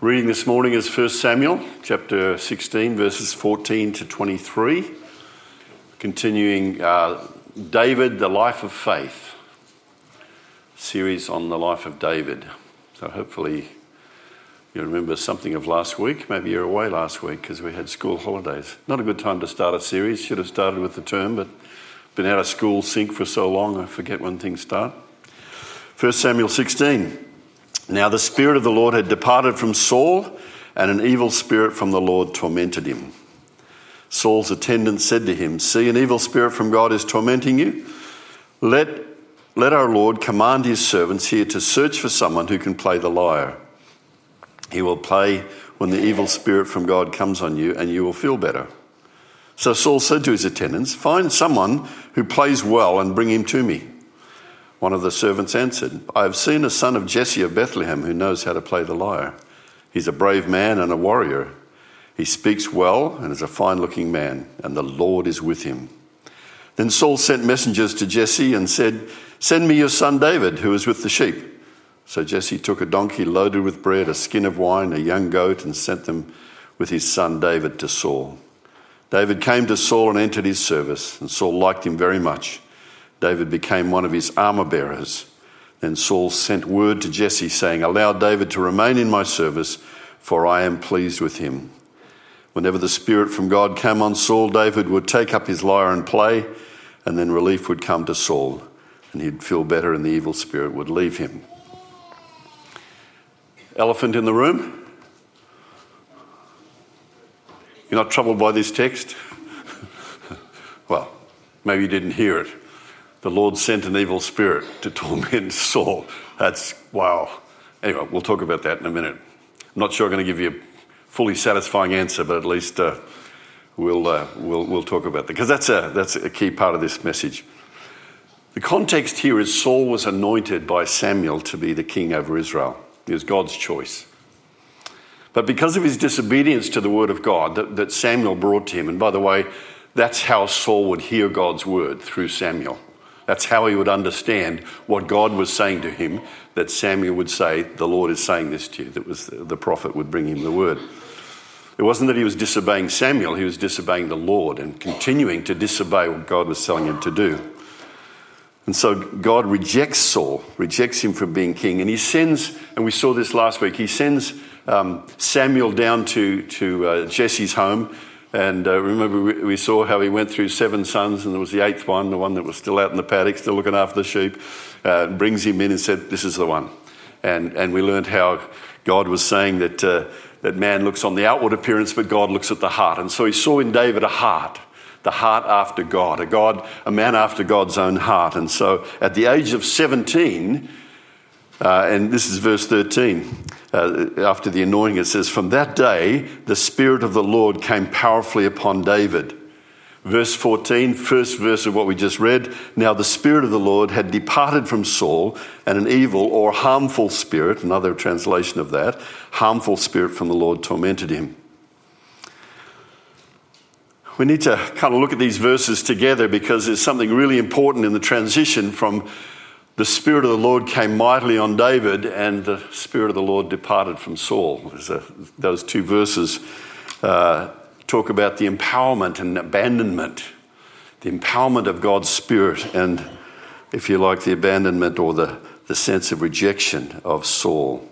Reading this morning is 1 Samuel, chapter 16, verses 14 to 23. Continuing David, the Life of Faith, series on the life of David. So hopefully you remember something of last week. Maybe you're away last week because we had school holidays. Not a good time to start a series. Should have started with the term, but been out of school sync for so long I forget when things start. 1 Samuel 16. Now the Spirit of the Lord had departed from Saul, and an evil spirit from the Lord tormented him. Saul's attendant said to him, "See, an evil spirit from God is tormenting you. Let our Lord command his servants here to search for someone who can play the lyre. He will play when the evil spirit from God comes on you, and you will feel better." So Saul said to his attendants, "Find someone who plays well and bring him to me." One of the servants answered, "I have seen a son of Jesse of Bethlehem who knows how to play the lyre. He's a brave man and a warrior. He speaks well and is a fine-looking man, and the Lord is with him." Then Saul sent messengers to Jesse and said, "Send me your son David, who is with the sheep." So Jesse took a donkey loaded with bread, a skin of wine, a young goat, and sent them with his son David to Saul. David came to Saul and entered his service, and Saul liked him very much. David became one of his armor bearers. Then Saul sent word to Jesse saying, "Allow David to remain in my service, for I am pleased with him." Whenever the Spirit from God came on Saul, David would take up his lyre and play, and then relief would come to Saul, and he'd feel better and the evil spirit would leave him. Elephant in the room? You're not troubled by this text? Well, maybe you didn't hear it. The Lord sent an evil spirit to torment Saul. That's wow. Anyway, we'll talk about that in a minute. I'm not sure I'm going to give you a fully satisfying answer, but at least we'll talk about that, because that's a key part of this message. The context here is Saul was anointed by Samuel to be the king over Israel. It was God's choice. But because of his disobedience to the word of God that Samuel brought to him, and by the way, that's how Saul would hear God's word, through Samuel. That's how he would understand what God was saying to him, that Samuel would say, "The Lord is saying this to you." That was the prophet would bring him the word. It wasn't that he was disobeying Samuel, he was disobeying the Lord and continuing to disobey what God was telling him to do. And so God rejects Saul, rejects him from being king, and he sends, and we saw this last week, he sends Samuel down to Jesse's home. And remember, we saw how he went through 7 sons, and there was the 8th one, the one that was still out in the paddock, still looking after the sheep, brings him in and said, "This is the one." And we learned how God was saying that man looks on the outward appearance, but God looks at the heart. And so he saw in David a heart, the heart after God, a man after God's own heart. And so at the age of 17, and this is verse 13, after the anointing, it says, "From that day, the Spirit of the Lord came powerfully upon David." Verse 14, first verse of what we just read, "Now the Spirit of the Lord had departed from Saul, and an evil or harmful spirit," another translation of that, harmful spirit from the Lord tormented him. We need to kind of look at these verses together, because there's something really important in the transition from the Spirit of the Lord came mightily on David, and the Spirit of the Lord departed from Saul. Those two verses talk about the empowerment and abandonment, the empowerment of God's Spirit, and, if you like, the abandonment or the sense of rejection of Saul.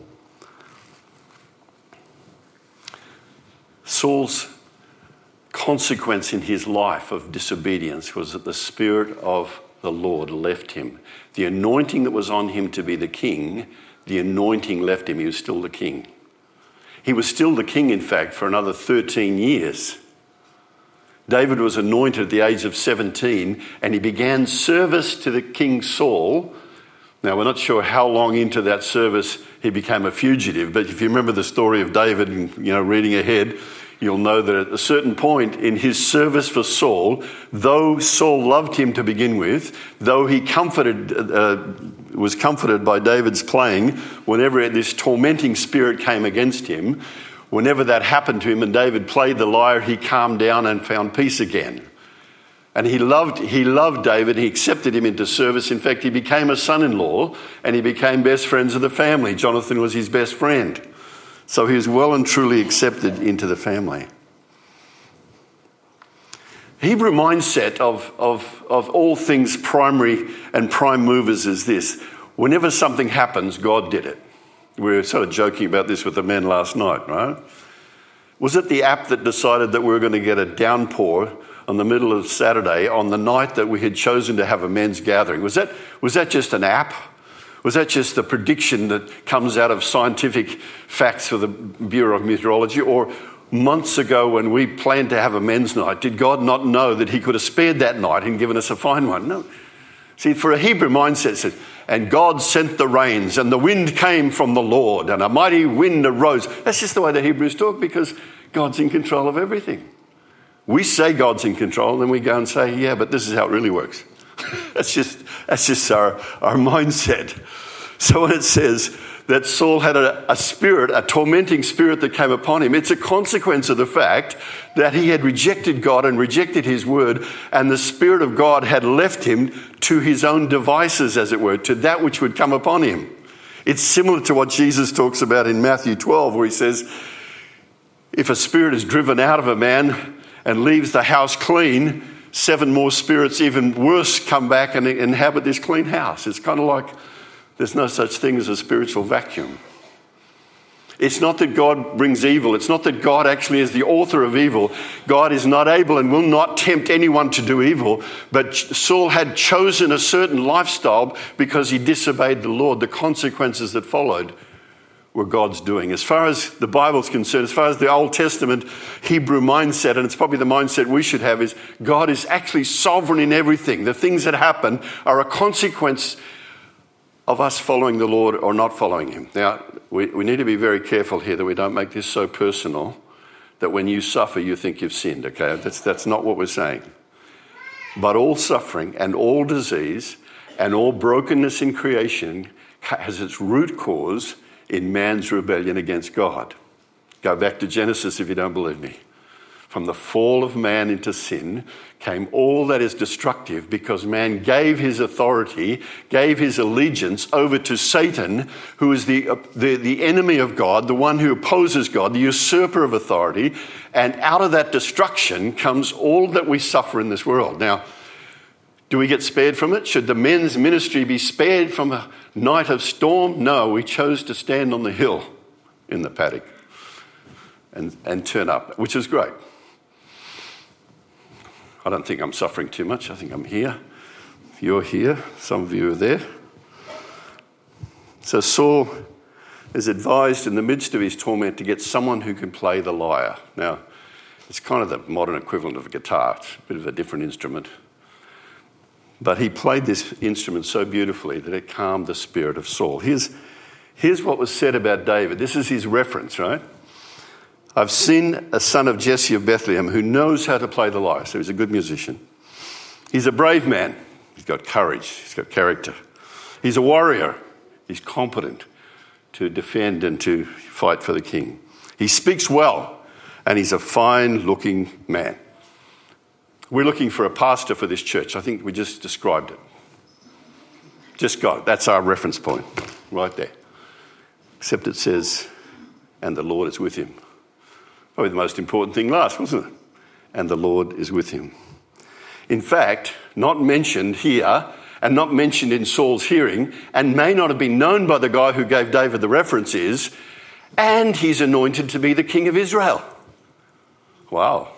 Saul's consequence in his life of disobedience was that the Spirit of the Lord left him. The anointing that was on him to be the king, the anointing left him. He was still the king. He was still the king, in fact, for another 13 years. David was anointed at the age of 17, and he began service to the King Saul. Now, we're not sure how long into that service he became a fugitive, but if you remember the story of David, and reading ahead, you'll know that at a certain point in his service for Saul, though Saul loved him to begin with, though he was comforted by David's playing, whenever this tormenting spirit came against him, whenever that happened to him and David played the lyre, he calmed down and found peace again. And he loved David. He accepted him into service. In fact, he became a son-in-law, and he became best friends of the family. Jonathan was his best friend. So he was well and truly accepted into the family. Hebrew mindset of all things primary and prime movers is this. Whenever something happens, God did it. We were sort of joking about this with the men last night, right? Was it the app that decided that we were going to get a downpour on the middle of Saturday on the night that we had chosen to have a men's gathering? Was that just an app? Was that just the prediction that comes out of scientific facts for the Bureau of Meteorology? Or months ago when we planned to have a men's night, did God not know that he could have spared that night and given us a fine one? No. See, for a Hebrew mindset, it says, and God sent the rains, and the wind came from the Lord, and a mighty wind arose. That's just the way the Hebrews talk, because God's in control of everything. We say God's in control, and then we go and say, yeah, but this is how it really works. That's just our mindset. So when it says that Saul had a spirit, a tormenting spirit that came upon him, it's a consequence of the fact that he had rejected God and rejected his word, and the Spirit of God had left him to his own devices, as it were, to that which would come upon him. It's similar to what Jesus talks about in Matthew 12, where he says, if a spirit is driven out of a man and leaves the house clean, 7 more spirits, even worse, come back and inhabit this clean house. It's kind of like there's no such thing as a spiritual vacuum. It's not that God brings evil. It's not that God actually is the author of evil. God is not able and will not tempt anyone to do evil. But Saul had chosen a certain lifestyle because he disobeyed the Lord. The consequences that followed were God's doing. As far as the Bible's concerned, as far as the Old Testament Hebrew mindset, and it's probably the mindset we should have, is God is actually sovereign in everything. The things that happen are a consequence of us following the Lord or not following him. Now, we need to be very careful here that we don't make this so personal that when you suffer, you think you've sinned, okay? That's not what we're saying. But all suffering and all disease and all brokenness in creation has its root cause in man's rebellion against God. Go back to Genesis if you don't believe me. From the fall of man into sin came all that is destructive, because man gave his authority, gave his allegiance over to Satan, who is the enemy of God, the one who opposes God, the usurper of authority. And out of that destruction comes all that we suffer in this world. Now, do we get spared from it? Should the men's ministry be spared from a night of storm? No, we chose to stand on the hill in the paddock and turn up, which is great. I don't think I'm suffering too much. I think I'm here. You're here. Some of you are there. So Saul is advised in the midst of his torment to get someone who can play the lyre. Now, it's kind of the modern equivalent of a guitar. It's a bit of a different instrument. But he played this instrument so beautifully that it calmed the spirit of Saul. Here's what was said about David. This is his reference, right? I've seen a son of Jesse of Bethlehem who knows how to play the lyre, so he's a good musician. He's a brave man. He's got courage. He's got character. He's a warrior. He's competent to defend and to fight for the king. He speaks well, and he's a fine-looking man. We're looking for a pastor for this church. I think we just described it. Just got it. That's our reference point right there. Except it says, and the Lord is with him. Probably the most important thing last, wasn't it? And the Lord is with him. In fact, not mentioned here and not mentioned in Saul's hearing, and may not have been known by the guy who gave David the reference, is, and he's anointed to be the king of Israel. Wow.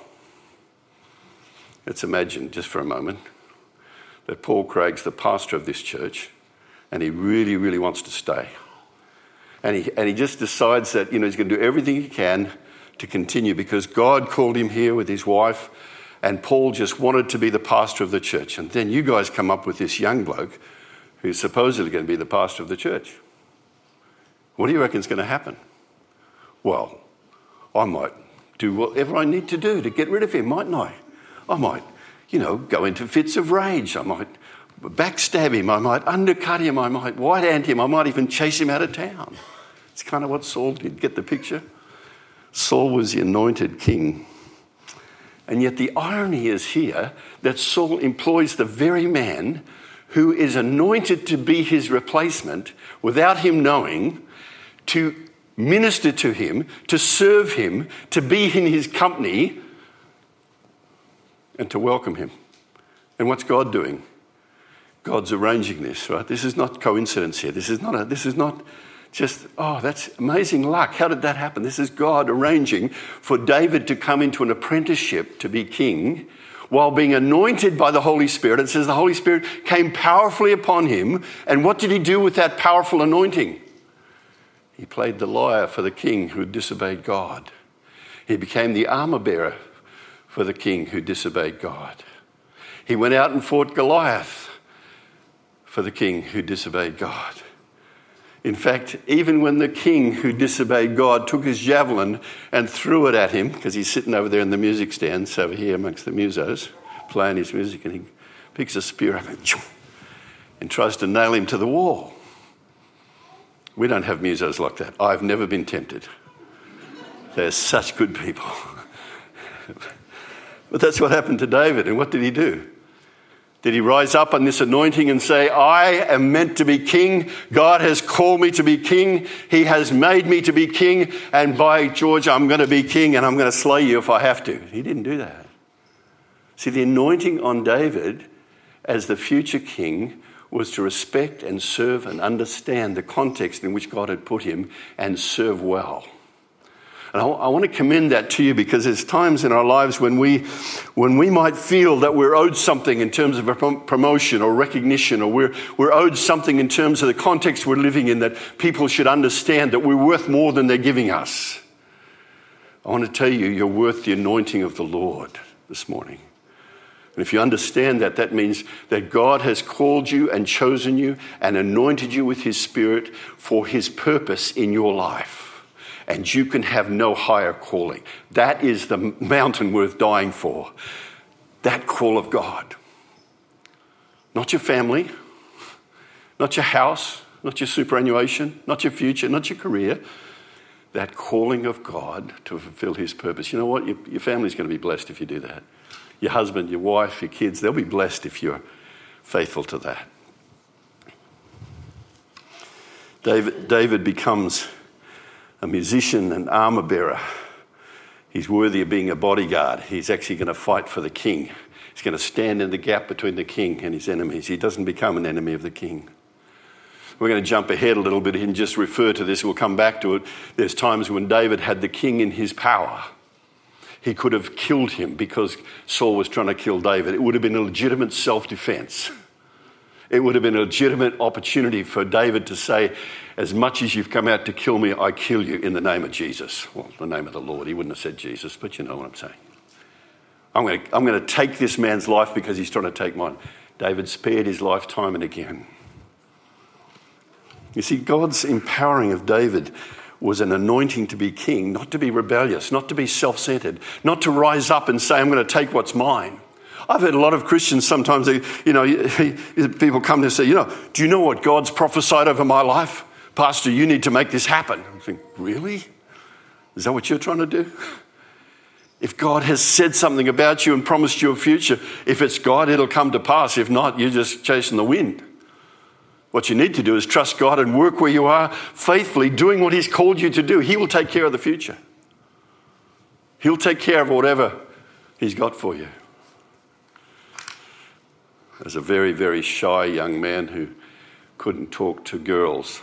Let's imagine just for a moment that Paul Craig's the pastor of this church and he really, really wants to stay. And he just decides that, he's going to do everything he can to continue because God called him here with his wife, and Paul just wanted to be the pastor of the church. And then you guys come up with this young bloke who's supposedly going to be the pastor of the church. What do you reckon is going to happen? Well, I might do whatever I need to do to get rid of him, mightn't I? I might, go into fits of rage. I might backstab him. I might undercut him. I might white-ant him. I might even chase him out of town. It's kind of what Saul did. Get the picture? Saul was the anointed king. And yet the irony is here that Saul employs the very man who is anointed to be his replacement without him knowing to minister to him, to serve him, to be in his company, and to welcome him. And what's God doing? God's arranging this, right? This is not coincidence here. This is not just, oh, that's amazing luck. How did that happen? This is God arranging for David to come into an apprenticeship to be king while being anointed by the Holy Spirit. It says the Holy Spirit came powerfully upon him. And what did he do with that powerful anointing? He played the lyre for the king who disobeyed God. He became the armor bearer for the king who disobeyed God. He went out and fought Goliath for the king who disobeyed God. In fact, even when the king who disobeyed God took his javelin and threw it at him, because he's sitting over there in the music stands over here amongst the musos, playing his music, and he picks a spear up and tries to nail him to the wall. We don't have musos like that. I've never been tempted. They're such good people. But that's what happened to David. And what did he do? Did he rise up on this anointing and say, I am meant to be king. God has called me to be king. He has made me to be king. And by George, I'm going to be king and I'm going to slay you if I have to. He didn't do that. See, the anointing on David as the future king was to respect and serve and understand the context in which God had put him and serve well. And I want to commend that to you, because there's times in our lives when we might feel that we're owed something in terms of a promotion or recognition, or we're owed something in terms of the context we're living in, that people should understand that we're worth more than they're giving us. I want to tell you, you're worth the anointing of the Lord this morning. And if you understand that, that means that God has called you and chosen you and anointed you with his Spirit for his purpose in your life. And you can have no higher calling. That is the mountain worth dying for. That call of God. Not your family, not your house, not your superannuation, not your future, not your career. That calling of God to fulfill his purpose. You know what? Your family's going to be blessed if you do that. Your husband, your wife, your kids, they'll be blessed if you're faithful to that. David becomes a musician and armor bearer. He's worthy of being a bodyguard. He's actually going to fight for the king. He's going to stand in the gap between the king and his enemies. He doesn't become an enemy of the king. We're going to jump ahead a little bit and just refer to this. We'll come back to it. There's times when David had the king in his power. He could have killed him because Saul was trying to kill David. It would have been a legitimate self-defense. It would have been a legitimate opportunity for David to say, as much as you've come out to kill me, I kill you in the name of Jesus. Well, the name of the Lord. He wouldn't have said Jesus, but you know what I'm saying. I'm going to take this man's life because he's trying to take mine. David spared his life time and again. You see, God's empowering of David was an anointing to be king, not to be rebellious, not to be self-centered, not to rise up and say, I'm going to take what's mine. I've heard a lot of Christians sometimes, people come to say, do you know what God's prophesied over my life? Pastor, you need to make this happen. I think, really? Is that what you're trying to do? If God has said something about you and promised you a future, if it's God, it'll come to pass. If not, you're just chasing the wind. What you need to do is trust God and work where you are faithfully, doing what he's called you to do. He will take care of the future. He'll take care of whatever he's got for you. As a very, very shy young man who couldn't talk to girls,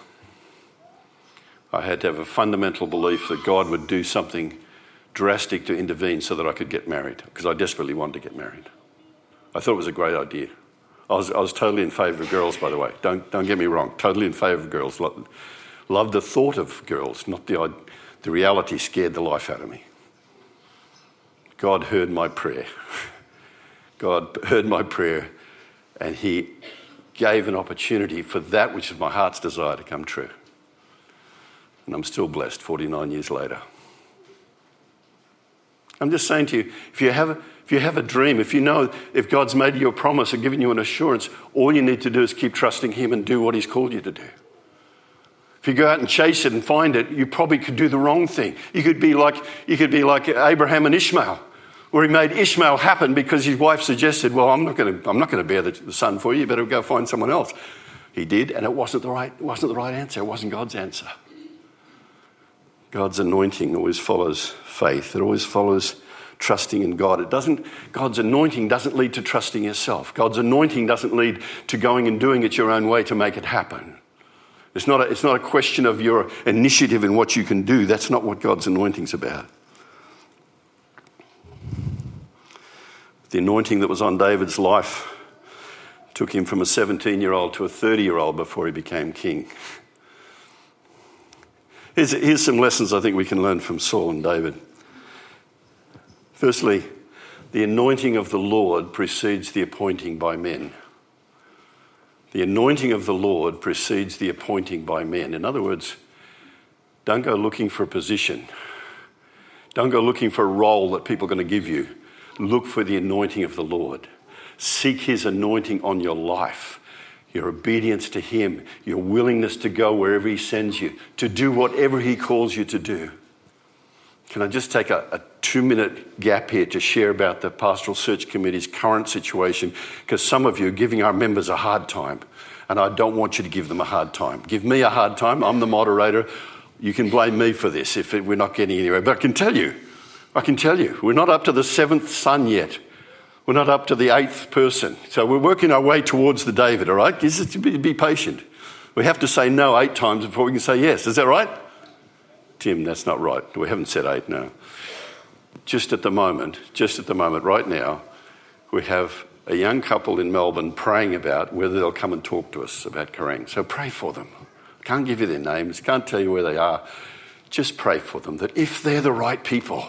I had to have a fundamental belief that God would do something drastic to intervene so that I could get married, because I desperately wanted to get married. I thought it was a great idea. I was totally in favour of girls, by the way. Don't get me wrong. Totally in favour of girls. Loved the thought of girls, not the reality scared the life out of me. God heard my prayer. God heard my prayer, and he gave an opportunity for that which is my heart's desire to come true. And I'm still blessed 49 years later. I'm just saying to you, if you have a dream, if God's made you a promise or given you an assurance, all you need to do is keep trusting him and do what he's called you to do. If you go out and chase it and find it, you probably could do the wrong thing. You could be like Abraham and Ishmael, where he made Ishmael happen because his wife suggested, well, I'm not going to bear the son for you. You better go find someone else. He did, and it wasn't the right answer. It wasn't God's answer. God's anointing always follows faith. It always follows trusting in God. God's anointing doesn't lead to trusting yourself. God's anointing doesn't lead to going and doing it your own way to make it happen. It's not a question of your initiative in what you can do. That's not what God's anointing's about. The anointing that was on David's life took him from a 17-year-old to a 30-year-old before he became king. Here's some lessons I think we can learn from Saul and David. Firstly, the anointing of the Lord precedes the appointing by men. The anointing of the Lord precedes the appointing by men. In other words, don't go looking for a position. Don't go looking for a role that people are going to give you. Look for the anointing of the Lord. Seek his anointing on your life, your obedience to him, your willingness to go wherever he sends you, to do whatever he calls you to do. Can I just take a 2-minute gap here to share about the Pastoral Search Committee's current situation? Because some of you are giving our members a hard time, and I don't want you to give them a hard time. Give me a hard time. I'm the moderator. You can blame me for this if we're not getting anywhere. But I can tell you, we're not up to the 7th son yet. We're not up to the 8th person. So we're working our way towards the David, all right? Just be patient. We have to say no 8 times before we can say yes. Is that right? Tim, that's not right. We haven't said 8, no. Just at the moment, right now, we have a young couple in Melbourne praying about whether they'll come and talk to us about Kerrang. So pray for them. I can't give you their names, can't tell you where they are. Just pray for them that if they're the right people,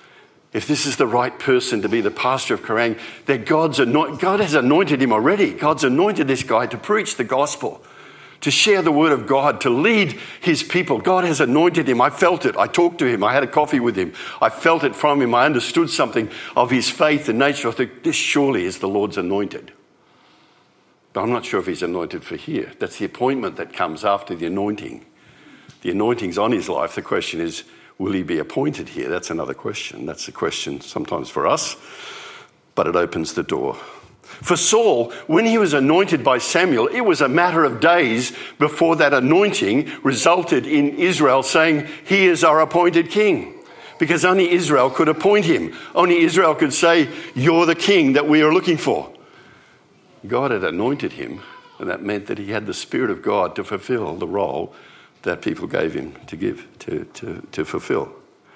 if this is the right person to be the pastor of Kerrang, that God has anointed him already. God's anointed this guy to preach the gospel, to share the word of God, to lead his people. God has anointed him. I felt it. I talked to him. I had a coffee with him. I felt it from him. I understood something of his faith and nature. I thought, this surely is the Lord's anointed. But I'm not sure if he's anointed for here. That's the appointment that comes after the anointing. The anointing's on his life. The question is, will he be appointed here? That's another question. That's a question sometimes for us, but it opens the door. For Saul, when he was anointed by Samuel, it was a matter of days before that anointing resulted in Israel saying, he is our appointed king. Because only Israel could appoint him. Only Israel could say, you're the king that we are looking for. God had anointed him, and that meant that he had the Spirit of God to fulfill the role that people gave him to fulfill.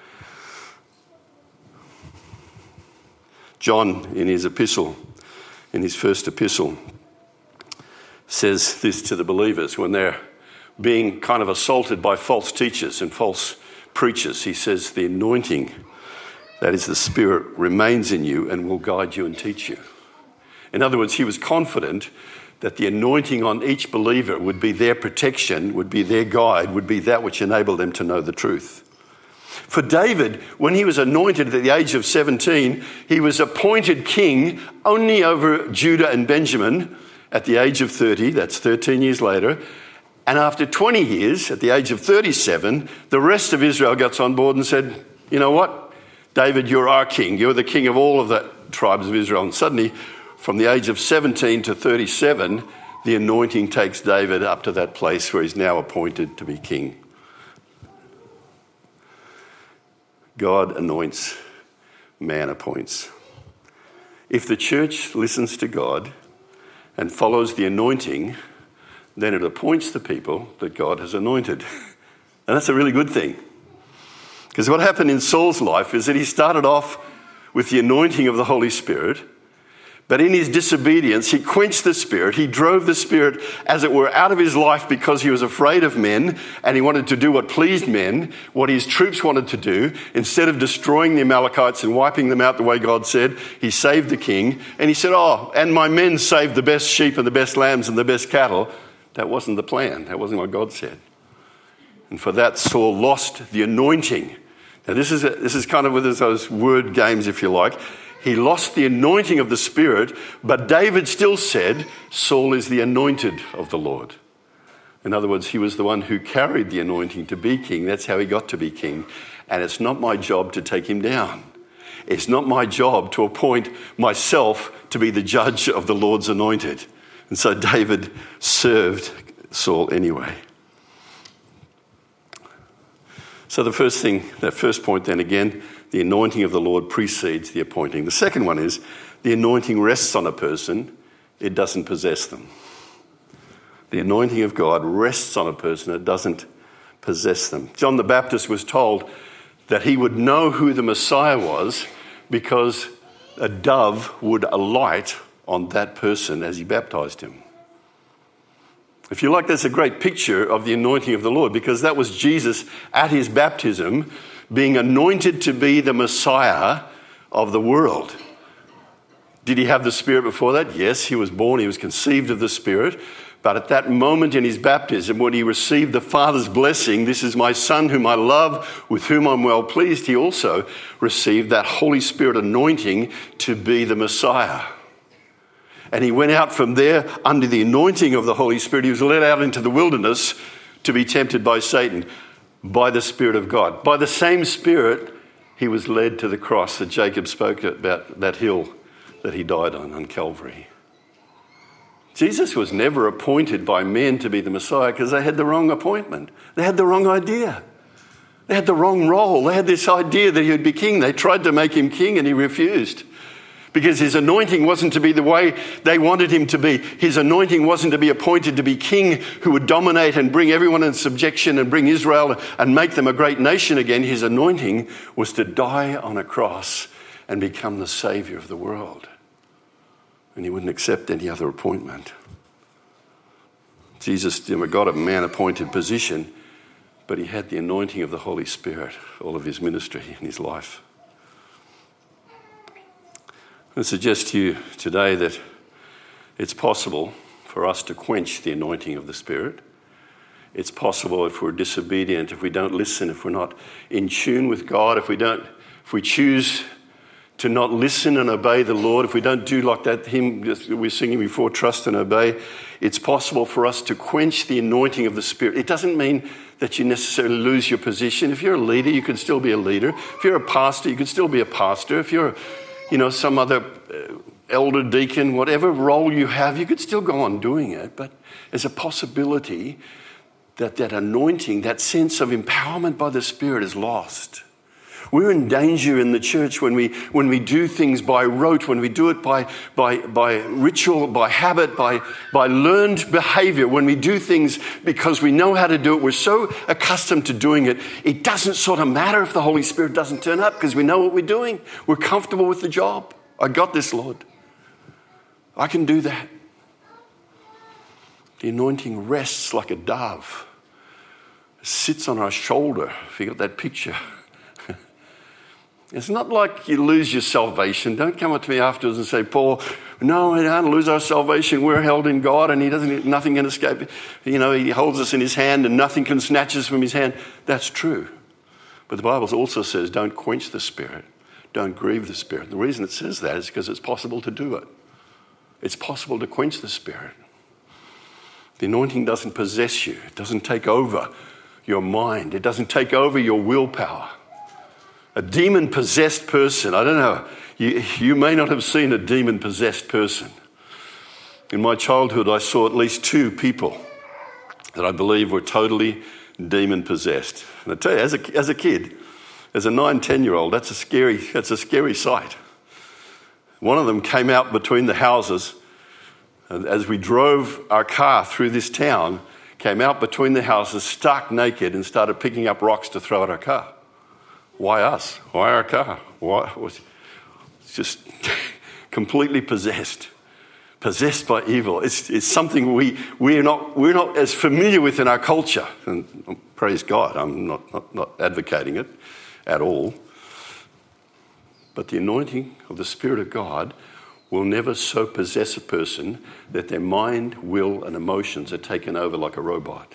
John, in his first epistle, says this to the believers when they're being kind of assaulted by false teachers and false preachers. He says, the anointing, that is the Spirit, remains in you and will guide you and teach you. In other words, he was confident that the anointing on each believer would be their protection, would be their guide, would be that which enabled them to know the truth. For David, when he was anointed at the age of 17, he was appointed king only over Judah and Benjamin at the age of 30, that's 13 years later. And after 20 years, at the age of 37, the rest of Israel gets on board and said, you know what, David, you're our king. You're the king of all of the tribes of Israel. And suddenly, from the age of 17 to 37, the anointing takes David up to that place where he's now appointed to be king. God anoints, man appoints. If the church listens to God and follows the anointing, then it appoints the people that God has anointed. And that's a really good thing. Because what happened in Saul's life is that he started off with the anointing of the Holy Spirit, but in his disobedience, he quenched the Spirit. He drove the Spirit, as it were, out of his life because he was afraid of men and he wanted to do what pleased men, what his troops wanted to do. Instead of destroying the Amalekites and wiping them out the way God said, he saved the king. And he said, and my men saved the best sheep and the best lambs and the best cattle. That wasn't the plan. That wasn't what God said. And for that, Saul lost the anointing. Now, this is kind of with those word games, if you like. He lost the anointing of the Spirit, but David still said, Saul is the anointed of the Lord. In other words, he was the one who carried the anointing to be king. That's how he got to be king. And it's not my job to take him down. It's not my job to appoint myself to be the judge of the Lord's anointed. And so David served Saul anyway. So that first point then again, the anointing of the Lord precedes the appointing. The second one is the anointing rests on a person, it doesn't possess them. The anointing of God rests on a person, it doesn't possess them. John the Baptist was told that he would know who the Messiah was because a dove would alight on that person as he baptized him. If you like, that's a great picture of the anointing of the Lord, because that was Jesus at his baptism being anointed to be the Messiah of the world. Did he have the Spirit before that? Yes, he was born, he was conceived of the Spirit. But at that moment in his baptism, when he received the Father's blessing, "This is my Son whom I love, with whom I'm well pleased," he also received that Holy Spirit anointing to be the Messiah. And he went out from there under the anointing of the Holy Spirit. He was led out into the wilderness to be tempted by Satan, by the Spirit of God. By the same Spirit, he was led to the cross that Jacob spoke about, that hill that he died on Calvary. Jesus was never appointed by men to be the Messiah because they had the wrong appointment. They had the wrong idea. They had the wrong role. They had this idea that he would be king. They tried to make him king and he refused. Because his anointing wasn't to be the way they wanted him to be. His anointing wasn't to be appointed to be king who would dominate and bring everyone in subjection and bring Israel and make them a great nation again. His anointing was to die on a cross and become the Saviour of the world. And he wouldn't accept any other appointment. Jesus got a man-appointed position, but he had the anointing of the Holy Spirit, all of his ministry and his life. I suggest to you today that it's possible for us to quench the anointing of the Spirit. It's possible if we're disobedient, if we don't listen, if we're not in tune with God, if we choose to not listen and obey the Lord, if we don't do like that hymn we're singing before, trust and obey, it's possible for us to quench the anointing of the Spirit. It doesn't mean that you necessarily lose your position. If you're a leader, you can still be a leader. If you're a pastor, you can still be a pastor. If you're some other elder, deacon, whatever role you have, you could still go on doing it. But there's a possibility that anointing, that sense of empowerment by the Spirit is lost. We're in danger in the church when we do things by rote, when we do it by ritual, by habit, by learned behavior, when we do things because we know how to do it, we're so accustomed to doing it, it doesn't sort of matter if the Holy Spirit doesn't turn up because we know what we're doing. We're comfortable with the job. I got this, Lord. I can do that. The anointing rests like a dove. It sits on our shoulder, if you got that picture. It's not like you lose your salvation. Don't come up to me afterwards and say, "Paul, no, we don't lose our salvation. We're held in God and nothing can escape. He holds us in his hand and nothing can snatch us from his hand." That's true. But the Bible also says, don't quench the Spirit. Don't grieve the Spirit. The reason it says that is because it's possible to do it. It's possible to quench the Spirit. The anointing doesn't possess you. It doesn't take over your mind. It doesn't take over your willpower. A demon-possessed person, I don't know, you may not have seen a demon-possessed person. In my childhood, I saw at least 2 people that I believe were totally demon-possessed. And I tell you, as a kid, as a 9, 10-year-old, that's a scary sight. One of them came out between the houses, and as we drove our car through this town, came out between the houses, stark naked, and started picking up rocks to throw at our car. Why us? Why our car? It's just completely possessed by evil. It's something we're not as familiar with in our culture. And praise God, I'm not advocating it at all. But the anointing of the Spirit of God will never so possess a person that their mind, will, and emotions are taken over like a robot.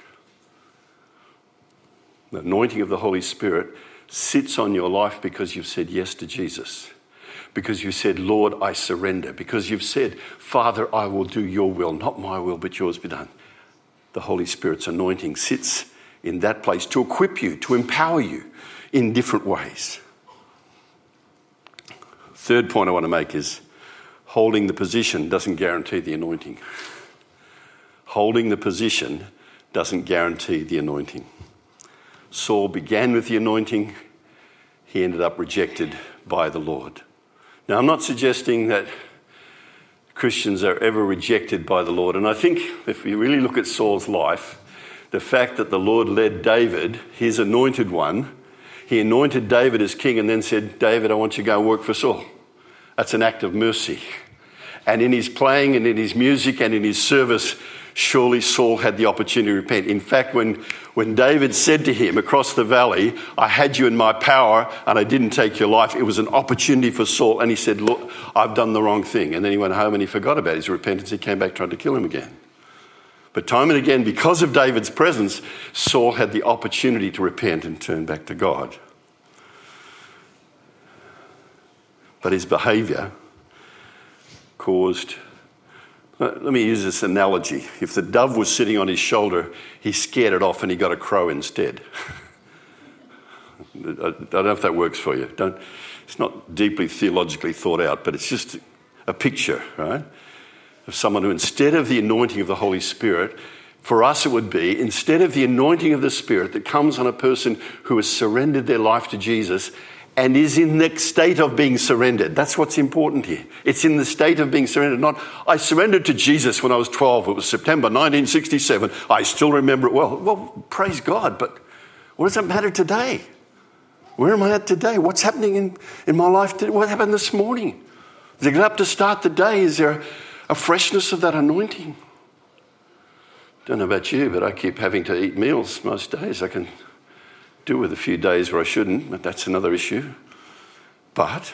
The anointing of the Holy Spirit sits on your life because you've said yes to Jesus. Because you said, "Lord, I surrender." Because you've said, "Father, I will do your will, not my will, but yours be done." The Holy Spirit's anointing sits in that place to equip you, to empower you in different ways. Third point I want to make is holding the position doesn't guarantee the anointing. Holding the position doesn't guarantee the anointing. Saul began with the anointing. He ended up rejected by the Lord. Now, I'm not suggesting that Christians are ever rejected by the Lord. And I think if we really look at Saul's life, the fact that the Lord led David, his anointed one, he anointed David as king and then said, David, I want you to go and work for Saul. That's an act of mercy. And in his playing and in his music and in his service, surely Saul had the opportunity to repent. In fact, when David said to him across the valley, I had you in my power and I didn't take your life, it was an opportunity for Saul. And he said, look, I've done the wrong thing. And then he went home and he forgot about his repentance. He came back trying to kill him again. But time and again, because of David's presence, Saul had the opportunity to repent and turn back to God. But his behaviour caused... Let me use this analogy. If the dove was sitting on his shoulder, he scared it off and he got a crow instead. I don't know if that works for you. It's not deeply theologically thought out, but it's just a picture, right, of someone who, instead of the anointing of the Holy Spirit, for us it would be, instead of the anointing of the Spirit that comes on a person who has surrendered their life to Jesus and is in the state of being surrendered. That's what's important here. It's in the state of being surrendered. Not, I surrendered to Jesus when I was 12. It was September 1967. I still remember it well. Well, praise God, but what does that matter today? Where am I at today? What's happening in my life today? What happened this morning? Is it good up to start the day? Is there a freshness of that anointing? Don't know about you, but I keep having to eat meals most days. I can do with a few days where I shouldn't, but that's another issue. But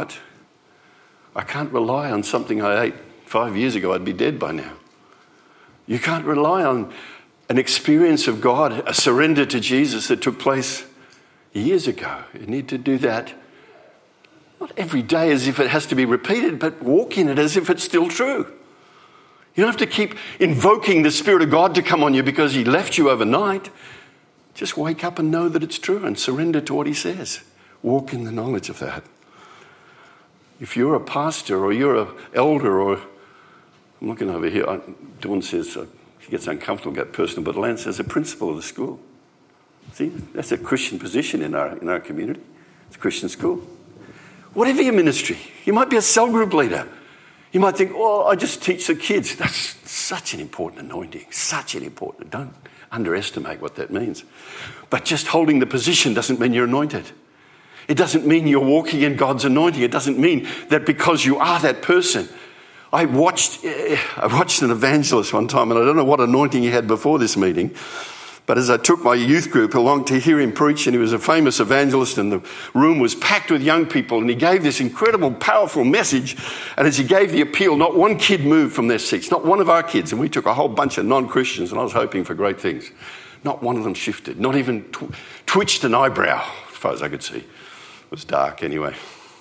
I can't rely on something I ate 5 years ago. I'd be dead by now. You can't rely on an experience of God, a surrender to Jesus that took place years ago. You need to do that not every day as if it has to be repeated, but walk in it as if it's still true. You don't have to keep invoking the Spirit of God to come on you because he left you overnight. Just wake up and know that it's true and surrender to what he says. Walk in the knowledge of that. If you're a pastor or you're an elder or... I'm looking over here. Dawn says she gets uncomfortable, get personal, but Lance is a principal of the school. See, that's a Christian position in our community. It's a Christian school. Whatever your ministry, you might be a cell group leader. You might think, oh, I just teach the kids. That's such an important anointing, such an important... Don't underestimate what that means. But just holding the position doesn't mean you're anointed. It doesn't mean you're walking in God's anointing. It doesn't mean that because you are that person. I watched an evangelist one time, and I don't know what anointing he had before this meeting, but as I took my youth group along to hear him preach, and he was a famous evangelist, and the room was packed with young people, and he gave this incredible, powerful message, and as he gave the appeal, not one kid moved from their seats, not one of our kids, and we took a whole bunch of non-Christians, and I was hoping for great things. Not one of them shifted, not even twitched an eyebrow, as far as I could see. It was dark anyway.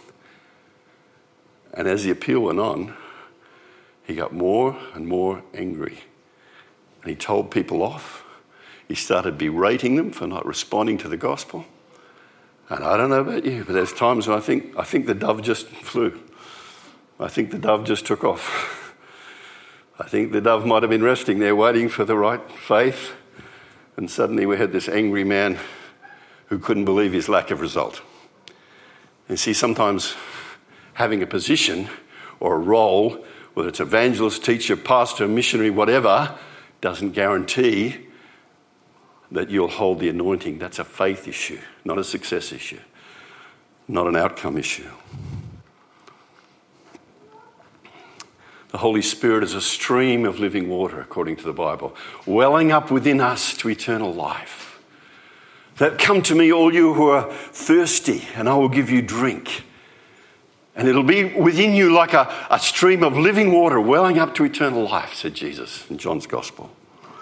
And as the appeal went on, he got more and more angry, and he told people off. He started berating them for not responding to the gospel. And I don't know about you, but there's times when I think the dove just flew. I think the dove just took off. I think the dove might have been resting there waiting for the right faith. And suddenly we had this angry man who couldn't believe his lack of result. And see, sometimes having a position or a role, whether it's evangelist, teacher, pastor, missionary, whatever, doesn't guarantee that you'll hold the anointing. That's a faith issue, not a success issue, not an outcome issue. The Holy Spirit is a stream of living water, according to the Bible, welling up within us to eternal life. That come to me, all you who are thirsty, and I will give you drink. And it'll be within you like a stream of living water welling up to eternal life, said Jesus in John's Gospel.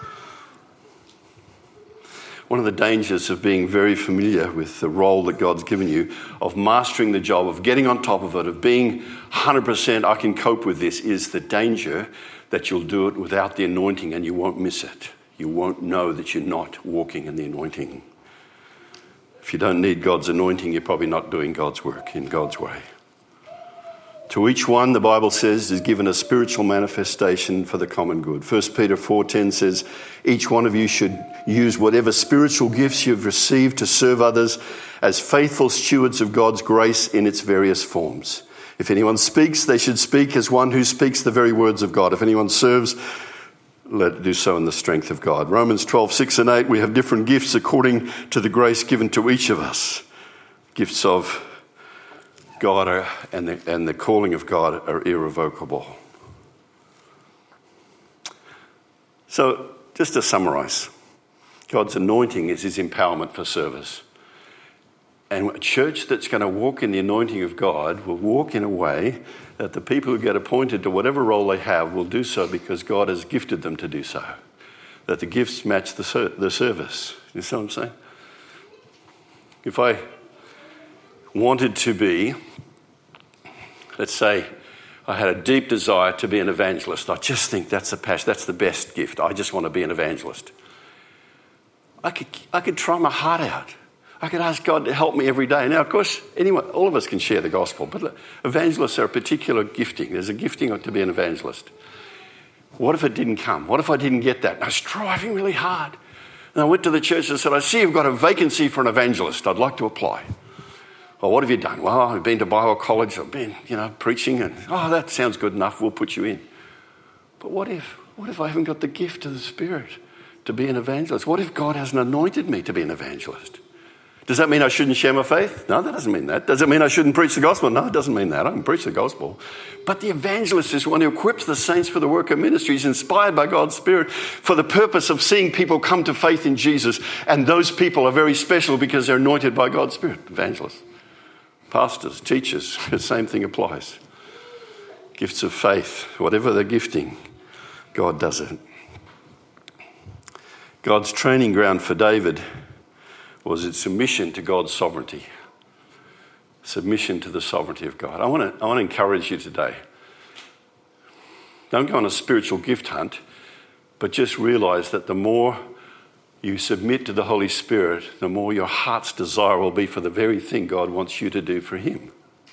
One of the dangers of being very familiar with the role that God's given you, of mastering the job, of getting on top of it, of being 100%, I can cope with this, is the danger that you'll do it without the anointing and you won't miss it. You won't know that you're not walking in the anointing. If you don't need God's anointing, you're probably not doing God's work in God's way. To each one, the Bible says, is given a spiritual manifestation for the common good. 1 Peter 4:10 says, each one of you should use whatever spiritual gifts you've received to serve others as faithful stewards of God's grace in its various forms. If anyone speaks, they should speak as one who speaks the very words of God. If anyone serves, let it do so in the strength of God. Romans 12:6 and 8, we have different gifts according to the grace given to each of us. Gifts of God and the calling of God are irrevocable. So, just to summarise, God's anointing is his empowerment for service. And a church that's going to walk in the anointing of God will walk in a way that the people who get appointed to whatever role they have will do so because God has gifted them to do so. That the gifts match the service. You see what I'm saying? If I wanted to be, let's say, I had a deep desire to be an evangelist. I just think that's the passion, that's the best gift. I just want to be an evangelist. I could try my heart out. I could ask God to help me every day. Now, of course, all of us can share the gospel, but evangelists are a particular gifting. There's a gifting to be an evangelist. What if it didn't come? What if I didn't get that? And I was striving really hard. And I went to the church and said, I see you've got a vacancy for an evangelist. I'd like to apply. Well, what have you done? Well, I've been to Bible college. I've been, preaching. And, that sounds good enough. We'll put you in. But what if I haven't got the gift of the Spirit to be an evangelist? What if God hasn't anointed me to be an evangelist? Does that mean I shouldn't share my faith? No, that doesn't mean that. Does it mean I shouldn't preach the gospel? No, it doesn't mean that. I can preach the gospel. But the evangelist is one who equips the saints for the work of ministry. He's inspired by God's Spirit for the purpose of seeing people come to faith in Jesus. And those people are very special because they're anointed by God's Spirit. Evangelists, pastors, teachers, the same thing applies. Gifts of faith, whatever they're gifting, God does it. God's training ground for David was its submission to God's sovereignty. Submission to the sovereignty of God. I want to encourage you today. Don't go on a spiritual gift hunt, but just realise that the more you submit to the Holy Spirit, the more your heart's desire will be for the very thing God wants you to do for him.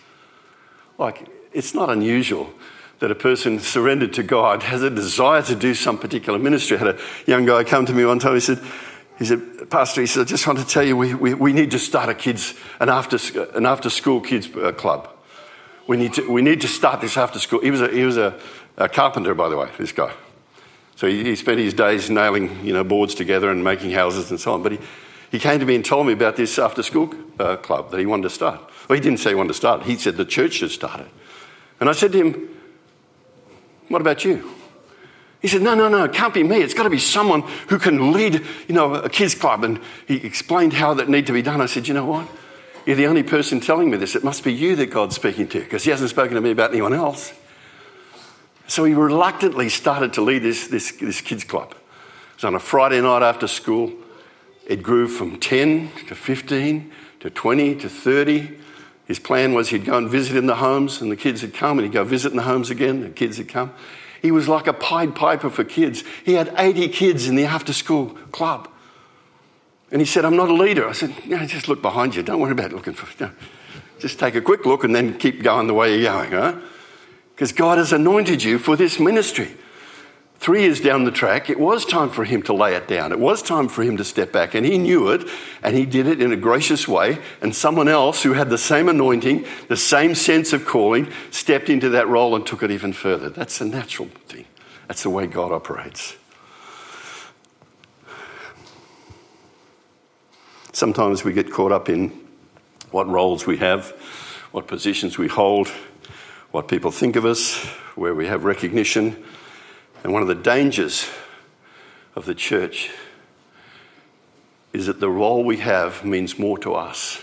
It's not unusual that a person surrendered to God has a desire to do some particular ministry. I had a young guy come to me one time, he said, Pastor, I just want to tell you, we need to start an after school kids club. We need to start this after school. He was a carpenter, by the way, this guy. So he spent his days nailing, boards together and making houses and so on. But he came to me and told me about this after school club that he wanted to start. Well, he didn't say he wanted to start it. He said the church should start it. And I said to him, what about you? He said, no, it can't be me. It's got to be someone who can lead, a kids club. And he explained how that need to be done. I said, you know what? You're the only person telling me this. It must be you that God's speaking to, because he hasn't spoken to me about anyone else. So he reluctantly started to lead this kids club. It was on a Friday night after school. It grew from 10 to 15 to 20 to 30. His plan was he'd go and visit in the homes, and the kids would come, and he'd go visit in the homes again, and the kids would come. He was like a Pied Piper for kids. He had 80 kids in the after-school club. And he said, I'm not a leader. I said, just look behind you. Don't worry about looking for... Just take a quick look and then keep going the way you're going, huh? Because God has anointed you for this ministry. 3 years down the track, it was time for him to lay it down. It was time for him to step back, and he knew it, and he did it in a gracious way, and someone else who had the same anointing, the same sense of calling, stepped into that role and took it even further. That's a natural thing. That's the way God operates. Sometimes we get caught up in what roles we have, what positions we hold, what people think of us, where we have recognition. And one of the dangers of the church is that the role we have means more to us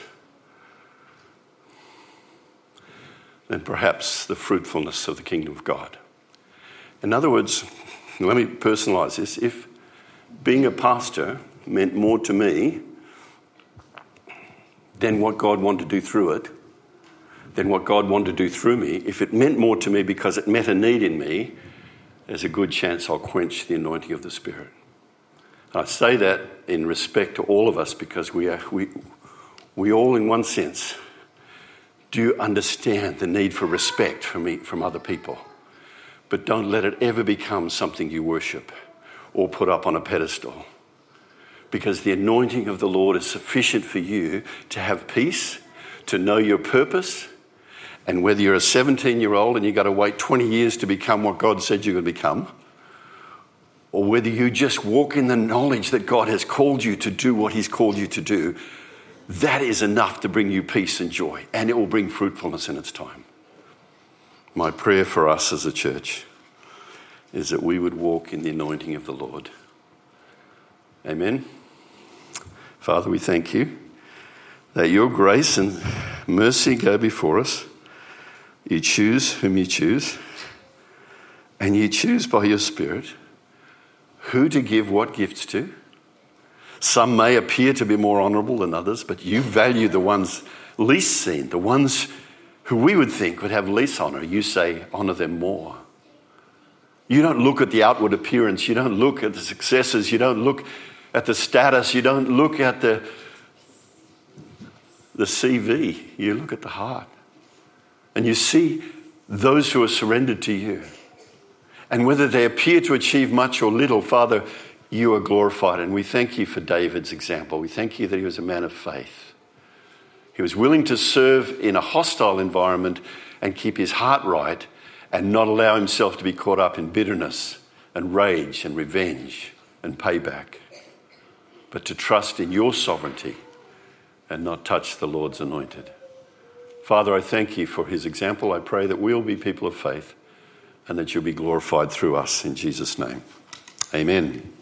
than perhaps the fruitfulness of the kingdom of God. In other words, let me personalise this. If being a pastor meant more to me than what God wanted to do through it, than what God wanted to do through me, if it meant more to me because it met a need in me, there's a good chance I'll quench the anointing of the Spirit. I say that in respect to all of us because we all, in one sense, Do understand the need for respect from other people. But don't let it ever become something you worship or put up on a pedestal. Because the anointing of the Lord is sufficient for you to have peace, to know your purpose, and whether you're a 17-year-old and you've got to wait 20 years to become what God said you're going to become, or whether you just walk in the knowledge that God has called you to do what he's called you to do, that is enough to bring you peace and joy, and it will bring fruitfulness in its time. My prayer for us as a church is that we would walk in the anointing of the Lord. Amen. Father, we thank you that your grace and mercy go before us. You choose whom you choose, and you choose by your Spirit who to give what gifts to. Some may appear to be more honourable than others, but you value the ones least seen, the ones who we would think would have less honour. You say, honour them more. You don't look at the outward appearance. You don't look at the successes. You don't look at the status. You don't look at the CV. You look at the heart. And you see those who are surrendered to you. And whether they appear to achieve much or little, Father, you are glorified. And we thank you for David's example. We thank you that he was a man of faith. He was willing to serve in a hostile environment and keep his heart right and not allow himself to be caught up in bitterness and rage and revenge and payback, but to trust in your sovereignty and not touch the Lord's anointed. Father, I thank you for his example. I pray that we'll be people of faith and that you'll be glorified through us in Jesus' name. Amen.